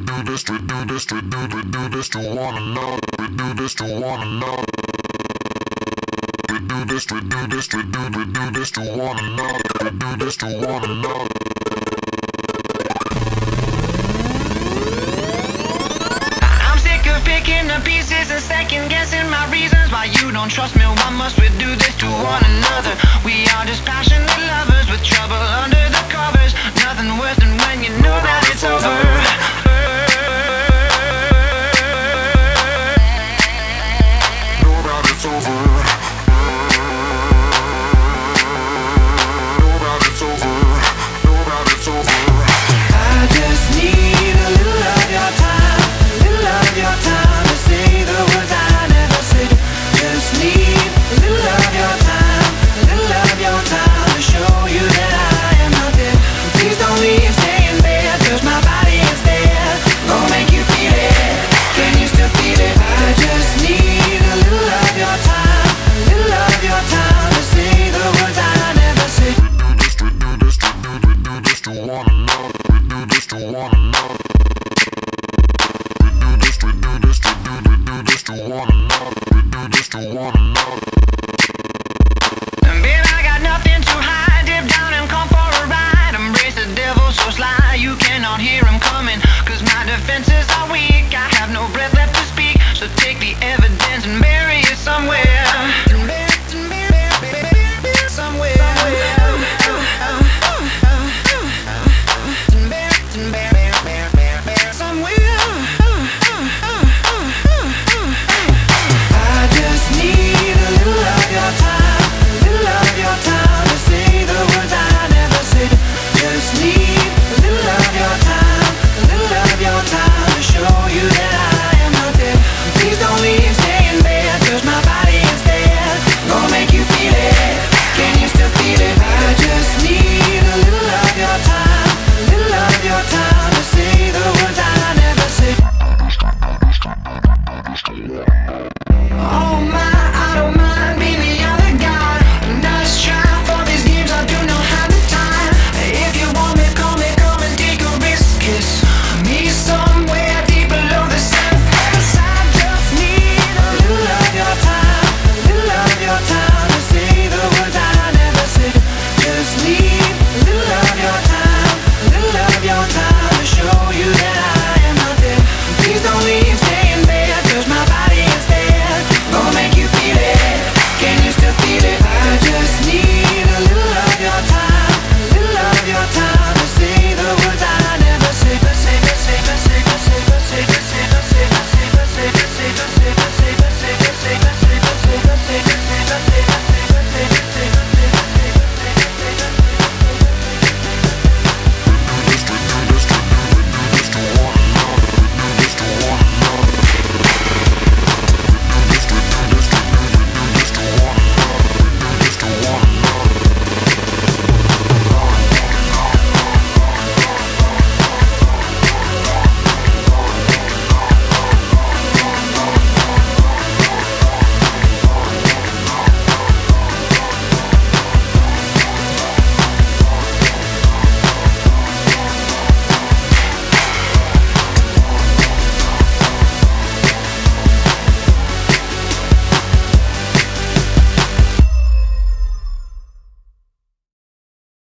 this to one another. We do this to one another. We do this to one another. We do this to one another. I'm sick of picking the pieces and second guessing my reasons why you don't trust me. Why must we do this to one another? We are just passionate lovers with trouble under the covers. Nothing worse than when you know that it's over. It's over. Nobody's over. Nobody's over. I just need a little of your time, a little of your time to say the words I never said. Just need a little of your time, a little of your time to show you that I am not dead. Please don't leave, stay in bed, 'cause my body is there. Gonna make you feel it. Can you still feel it? I just need a little of your time, a little of your time to say the words I never said. We do this to one another. We do this to one another. We do this to one another. We do this to one another. And babe, I got nothing to hide. Dip down and come for a ride. Embrace the devil so sly you cannot hear him coming. 'Cause my defense